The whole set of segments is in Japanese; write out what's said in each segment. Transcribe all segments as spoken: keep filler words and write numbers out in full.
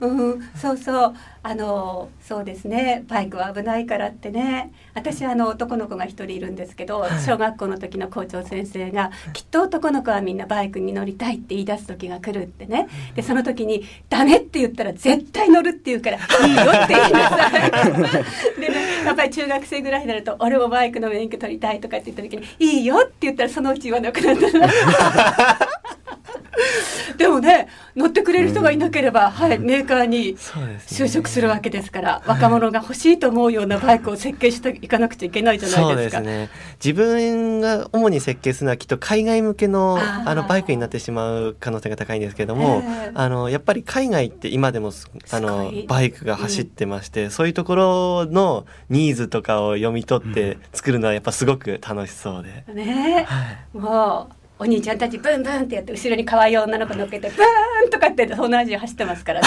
うん、そうそうあのそうですね、バイクは危ないからってね。私あの男の子が一人いるんですけど、小学校の時の校長先生がきっと男の子はみんなバイクに乗りたいって言い出す時が来るってね。でその時にダメって言ったら絶対乗るって言うからいいよって言いなさいでね、やっぱり中学生ぐらいになると俺もバイクの免許取りたいとかって言った時にいいよって言ったらそのうち言わなくなったでもね、乗ってくれる人がいなければ、うん、はい、メーカーに就職するわけですから、ね、若者が欲しいと思うようなバイクを設計していかなくちゃいけないじゃないですか。 そうですね、自分が主に設計するのはきっと海外向け の, あのバイクになってしまう可能性が高いんですけども、あのやっぱり海外って今でもあのバイクが走ってまして、うん、そういうところのニーズとかを読み取って作るのはやっぱすごく楽しそうで、 うん、ね、はい、もうお兄ちゃんたちブンブンってやって後ろに可愛い女の子乗っけてブーンとかって東南アジア走ってますから、ね、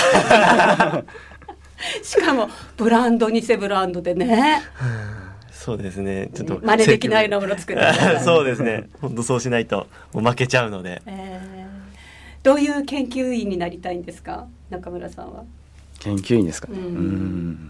しかもブランド偽ブランドでね、 そうですね、ちょっと真似できないのもの作ってそうですね、本当そうしないともう負けちゃうので、 えー、どういう研究員になりたいんですか、中村さんは。 研究員ですかね、うん、 うん、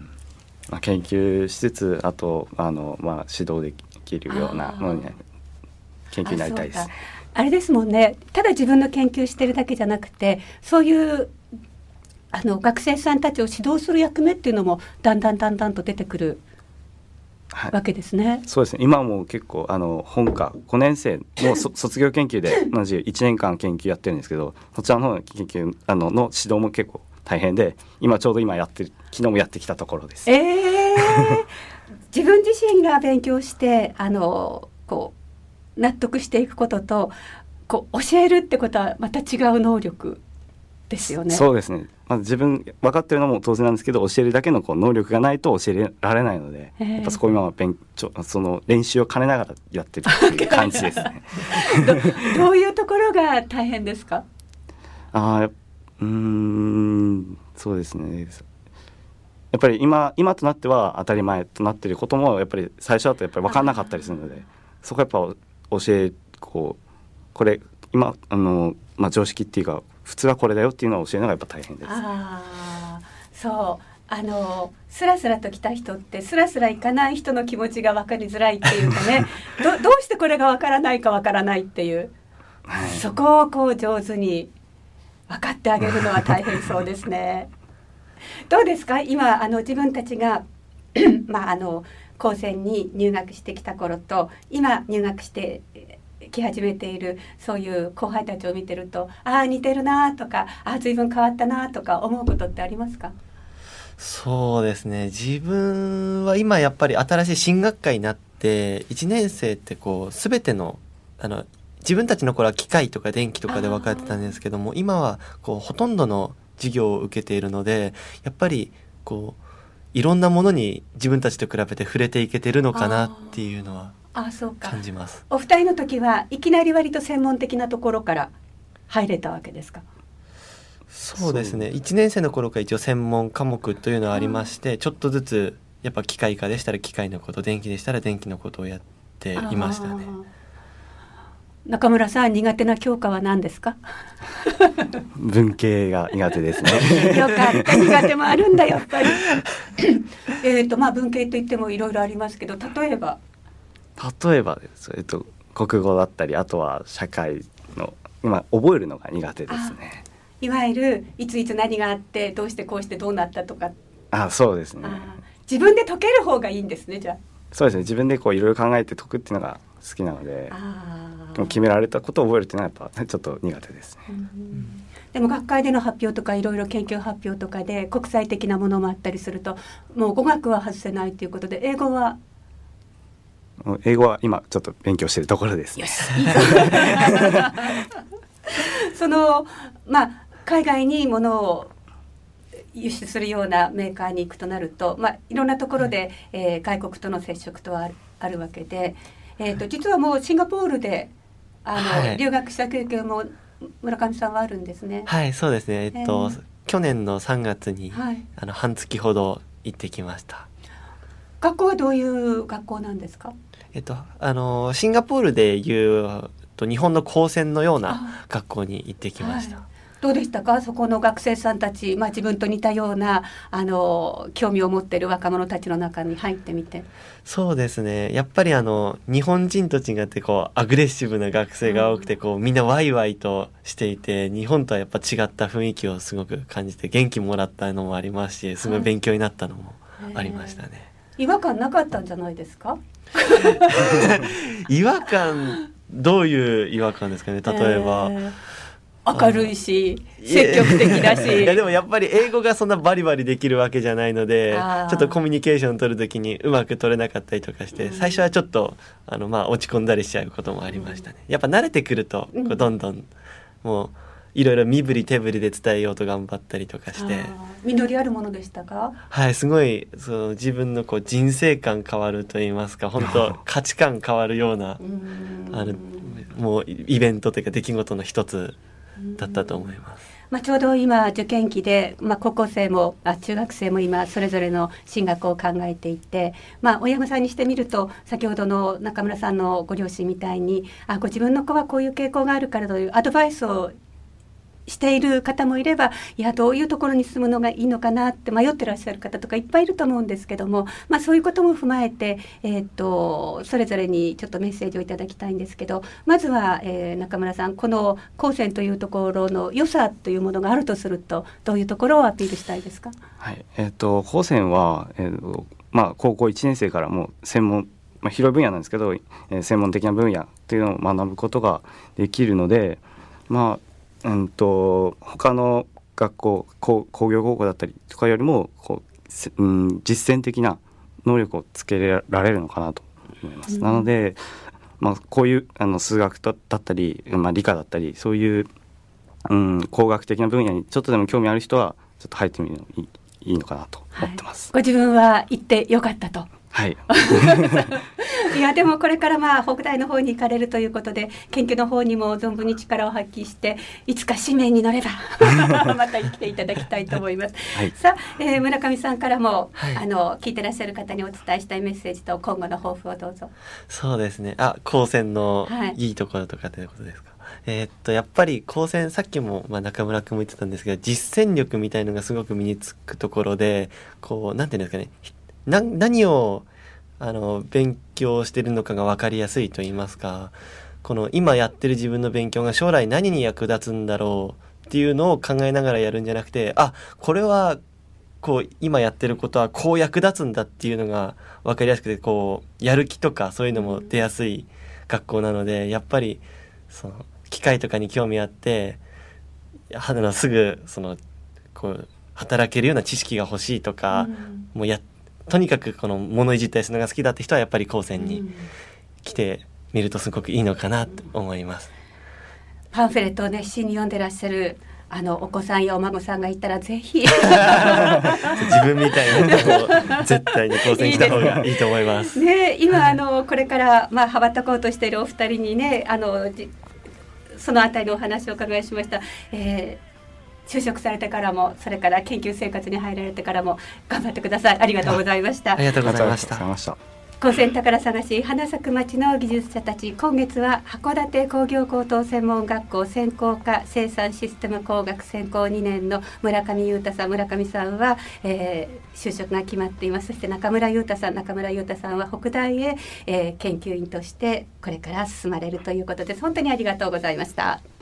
まあ、研究しつつあとあの、まあ、指導できるようなものに研究になりたいです。 あれですもんね、ただ自分の研究してるだけじゃなくて、そういうあの学生さんたちを指導する役目っていうのもだんだんだんだんと出てくるわけですね。 はい、そうですね、今も結構あの本科ごねん生の卒業研究で同じいちねんかん研究やってるんですけど、そちらの方の研究あのの指導も結構大変で、今ちょうど今やってる昨日もやってきたところです。 えー、自分自身が勉強してあのこう納得していくこととこう教えるってことはまた違う能力ですよね。 そうですね、まあ、自分分かってるのも当然なんですけど、教えるだけのこう能力がないと教えられないので、やっぱそこを今は勉強その練習を兼ねながらやってるっていう感じですねど, どういうところが大変ですか。 あうーんそうですね、やっぱり 今, 今となっては当たり前となっていることもやっぱり最初だとやっぱり分からなかったりするので、そこはやっぱ教えこうこれ今あの、まあ、常識っていうか普通はこれだよっていうのを教えるのがやっぱ大変です。 あそうあのスラスラと来た人ってスラスラいかない人の気持ちが分かりづらいっていうかねど, どうしてこれが分からないか分からないっていう、はい、そこをこう上手に分かってあげるのは大変そうですねどうですか今あの自分たちがまああの高専に入学してきた頃と今入学してき始めているそういう後輩たちを見てると、ああ似てるなとか、ああ随分変わったなとか思うことってありますか。 そうですね、自分は今やっぱり新しい新学科になっていちねん生ってこう全てのあの自分たちの頃は機械とか電気とかで分かれてたんですけども、今はこうほとんどの授業を受けているので、やっぱりこういろんなものに自分たちと比べて触れていけてるのかなっていうのは感じます。 お二人の時はいきなり割と専門的なところから入れたわけですか。 そうですね、いちねん生の頃から一応専門科目というのはありまして、ちょっとずつやっぱ機械科でしたら機械のこと、電気でしたら電気のことをやっていましたね。 中村さん苦手な教科は何ですか。 文系が苦手ですねよかった、苦手もあるんだやっぱりえっとまあ文系といってもいろいろありますけど、例えば例えばです、えっと、国語だったりあとは社会の今覚えるのが苦手ですね。 いわゆるいついつ何があってどうしてこうしてどうなったとか。 あ、そうですね。 自分で解ける方がいいんですね。じゃあそうですね、自分でこういろいろ考えて解くっていうのが好きなので、決められたことを覚えるっていうのはやっぱちょっと苦手ですね。うん、 でも学会での発表とかいろいろ研究発表とかで国際的なものもあったりすると、もう語学は外せないということで、英語は英語は今ちょっと勉強しているところですね。よしそのまあ海外に物を輸出するようなメーカーに行くとなると、まあ、いろんなところで、えー、外国との接触とはある、あるわけで、えーと、実はもうシンガポールであの、はい、留学した経験も村上さんはあるんですね。 はい、そうですね、えっと、えー、去年のさんがつに、 はい、 あの半月ほど行ってきました。 学校はどういう学校なんですか。 えっと、あのシンガポールでいうと日本の高専のような学校に行ってきました。 はい、 どうでしたか、そこの学生さんたち、まあ、自分と似たようなあの興味を持っている若者たちの中に入ってみて。 そうですね、やっぱりあの日本人と違ってこうアグレッシブな学生が多くて、こうみんなワイワイとしていて、日本とはやっぱ違った雰囲気をすごく感じて元気もらったのもありますし、すごい勉強になったのもありましたね、 えー、違和感なかったんじゃないですか？ 違和感、どういう違和感ですかね。例えば、えー明るいし積極的だしいやでもやっぱり英語がそんなバリバリできるわけじゃないので、ちょっとコミュニケーション取るときにうまく取れなかったりとかして、うん、最初はちょっとあの、まあ、落ち込んだりしちゃうこともありましたね、うん、やっぱ慣れてくるとこうどんどんもういろいろ身振り手振りで伝えようと頑張ったりとかして。 実りあるものでしたか？ はい、すごいその自分のこう人生観変わるといいますか、本当価値観変わるようなあのもうイベントというか出来事の一つだったと思います。 まあ、ちょうど今受験期で、まあ、高校生もあ中学生も今それぞれの進学を考えていて、まあ、親御さんにしてみると先ほどの中村さんのご両親みたいにあご自分の子はこういう傾向があるからというアドバイスをしている方もいれば、いやどういうところに住むのがいいのかなって迷ってらっしゃる方とかいっぱいいると思うんですけども、まあ、そういうことも踏まえて、えー、とそれぞれにちょっとメッセージをいただきたいんですけど、まずは、えー、中村さん、この高専というところの良さというものがあるとするとどういうところをアピールしたいですか？ はい、えー、と高専は、えーとまあ、高校いちねん生からもう専門、まあ、広い分野なんですけど、えー、専門的な分野というのを学ぶことができるので、まあうんと他の学校工業高校だったりとかよりもこう、うん、実践的な能力をつけられるのかなと思います、うん、なので、まあ、こういうあの数学だったり、まあ、理科だったりそういう、うん、工学的な分野にちょっとでも興味ある人はちょっと入ってみるのいい、いいのかなと思ってます、 はい、ご自分は行ってよかったと。 はいいやでもこれからまあ北大の方に行かれるということで研究の方にも存分に力を発揮していつか使命に乗ればまた来ていただきたいと思います、はい、さあ、えー、村上さんからも、はい、あの聞いてらっしゃる方にお伝えしたいメッセージと今後の抱負をどうぞ。 そうですね、あ高専のいいところとかということですか、はい、えー、っとやっぱり高専さっきも、まあ、中村君も言ってたんですけど実践力みたいのがすごく身につくところで、こうなんていうんですかね、な何をあの勉強してるのかが分かりやすいと言いますか、この今やってる自分の勉強が将来何に役立つんだろうっていうのを考えながらやるんじゃなくて、あこれはこう今やってることはこう役立つんだっていうのが分かりやすくて、こうやる気とかそういうのも出やすい学校なので、やっぱりその機械とかに興味あってあのすぐそのこう働けるような知識が欲しいとか、うん、もうやとにかくこの物いじったりするのが好きだって人はやっぱり高専に来てみるとすごくいいのかなと思います、 うん、パンフレットを熱心に読んでらっしゃるあのお子さんやお孫さんがいたらぜひ自分みたいな人絶対に高専来た方がいいと思いますね、今あのこれから、まあ、羽ばたこうとしているお二人にね、あのそのあたりのお話をお伺いしました、えー就職されてからもそれから研究生活に入られてからも頑張ってください。ありがとうございました。 ありがとうございました。 高専宝探し花咲く町の技術者たち、今月は函館工業高等専門学校専攻科生産システム工学専攻にねんの村上裕太さん、村上さんは、えー、就職が決まっています。そして中村裕太さん、中村裕太さんは北大へ、えー、研究員としてこれから進まれるということです。本当にありがとうございました。